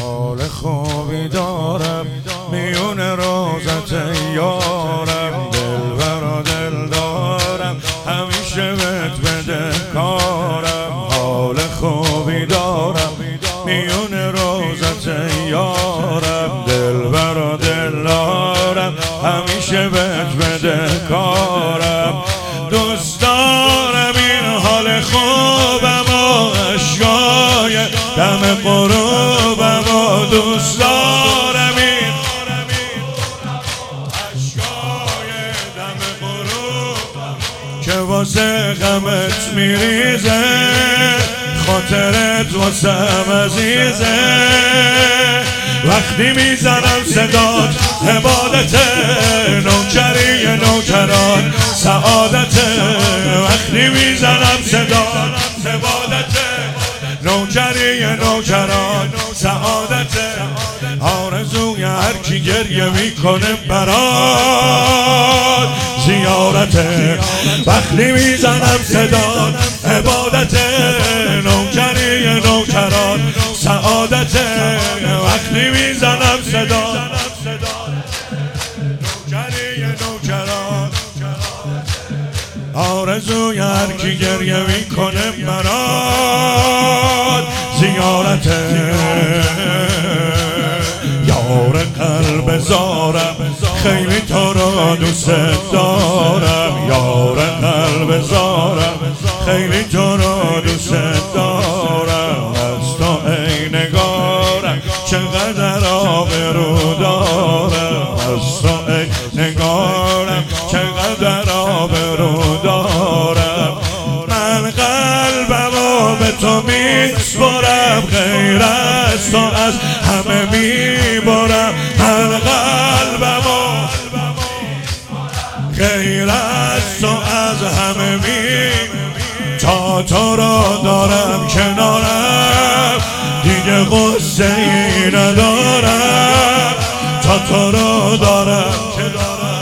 حال خوبی دارم میون روزت یارم، دلبر و دل دارم همیشه بهت بده کارم. حال خوبی دارم میون روزت یارم، دلبر و دل دارم همیشه بهت بده کارم. دوست دارم این حال خوبم و اشکای دم غروبم و دوست دارم این اشکای دم غروبم که واسه غمت میریزه، خاطرت واسم عزیزه. وقتی میزنم صدات عبادت، نوکری نوکران سعادت. وقتی میزنم صدات عبادت، نوکری نوکران سعادت. آرزوی هر کی گریه میکنه برات زیارته. وقتی میزنم صدات عبادت، نوکری نوکران سعادت. وقتی میزنم صدات نوکری نوکران، آرزوی هر کی گریه میکنه برات زیارته. یار قلب زارم خیلی تو را دوست دارم، یار قلب زارم خیلی تو را دوست دارم. از تو ای نگارم چقدر آبرو دارم، از تو ای نگارم چقدر آبرو دارم. من قلبمو به تو میسپرم، غیر از تو از همه میبرم. من قلبمو غیر از تو از همه میبرم. تا تو را دارم کنارم دیگه غصه ای ندارم. تا تو را دارم کنارم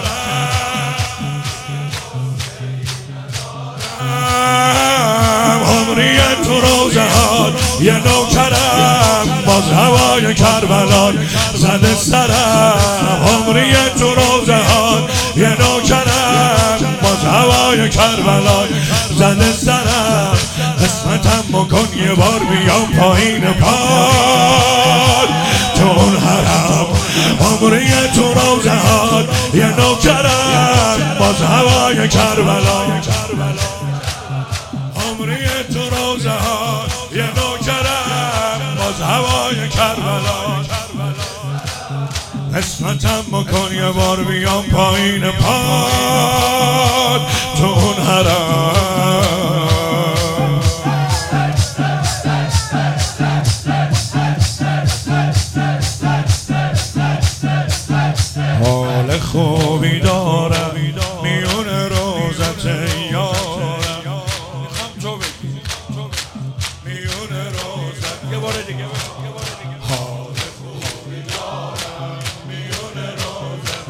عمری تو روزه ها یه نوکرم، باز هوای کربلا زده سرم. عمری تو روزه ها یه نوکرم، باز هوای کربلا زده سرم. قسمتم بکن یه بار بیام پایین پاد تو اون حرم. عمری تو روزه ها یه نوکرم، باز هوای کربلا. عمری تو روزه ها یه نوکرم، باز هوای کربلا. قسمتم بکن یه بار بیام پایین پاد تو اون حرم. حال خوبی دارم میون روزت یارم، تو بگی میون روزت. یه بار دیگه حال خوبی دارم میون روزت،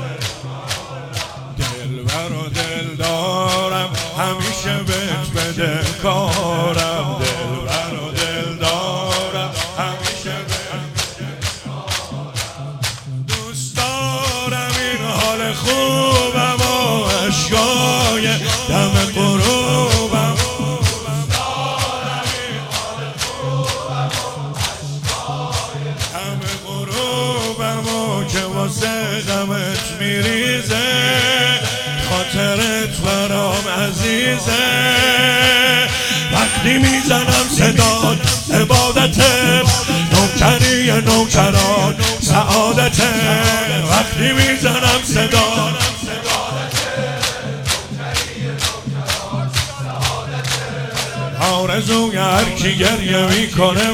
دلبر و دل دارم همیشه بهت بده کارم. دلبر و دل دارم همیشه بهت بده کارم. دوست دارم این حال خوبم و اشکای دم غروبم. دم غروبم و که واسه غمت میریزه، خاطرت برام عزیزه. وقتی میزنم صدات عبادت، نوکری نوکران سعادت. وقتی میزنم صدات آرزوی هر کی گریه میکنه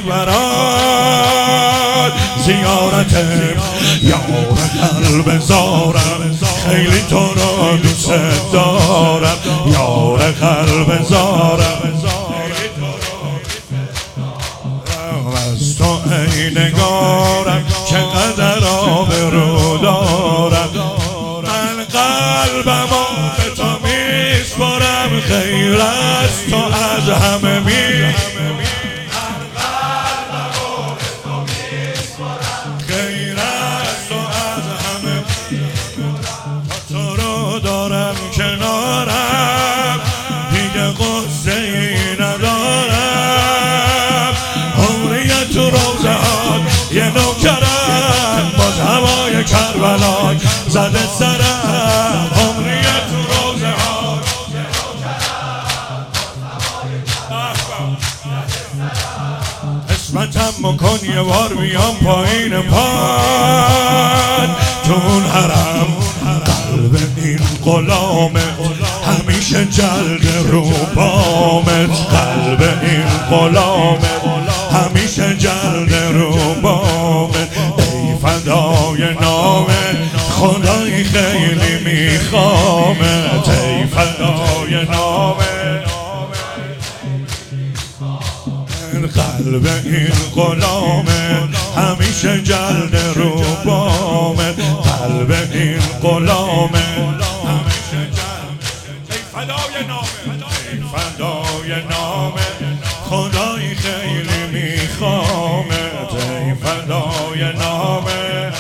برات زیارته. یار قلب زارم خیلی تو را دوست دارم، یار قلب زارم از تو ای نگارم چقدر آبرو دارم. من قلبمو به تو میسپرم، غیر از تو از همه میبرم. تو روزهات یه نوکرم باز هوای کربلا زده سرم عمری تو روزهات اسمتم مکن یه بار بیام پایین پاد تو اون حرم قلب این غلامت همیشه جلد رو بامت قلب این غلامت همیشه جلد رو بامت ای فدای نامت خدای خیلی میخوامت ای فدای نامت قلب این غلامت همیشه جلد رو بامت قلب این غلامت همیشه جلد ای فدای نامت ای فدای نامت خدای خیلی میخوامت ای فدای نامت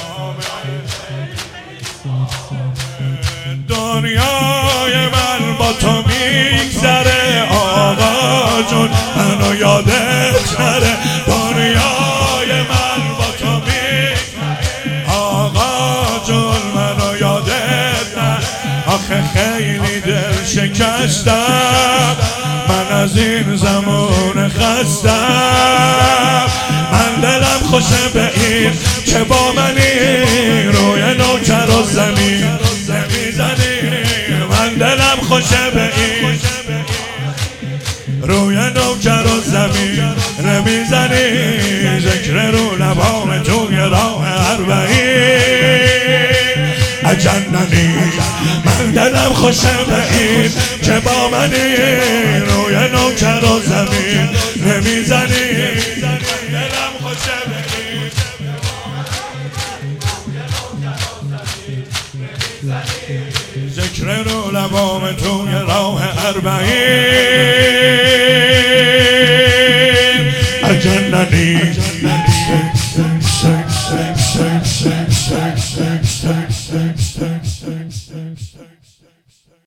دنیای من با تو میگذره آقا جون منو یادت نره دنیای من با تو میگذره آقا جون منو یادت نره آخه خیلی دل شکستم من از این زمان خستم من دلم خوشه به این که با منی روی نوکر و زمین نمیزنی من دلم خوشه به این روی نوکر و زمین نمیزنی ذکر رو لبام توی راه اربعین اجننی من دلم خوشه به این که با منی روی نوکر و زمین نمیزنی دلم خوشه به این ذکر رو لبام توی راه اربعین اجننی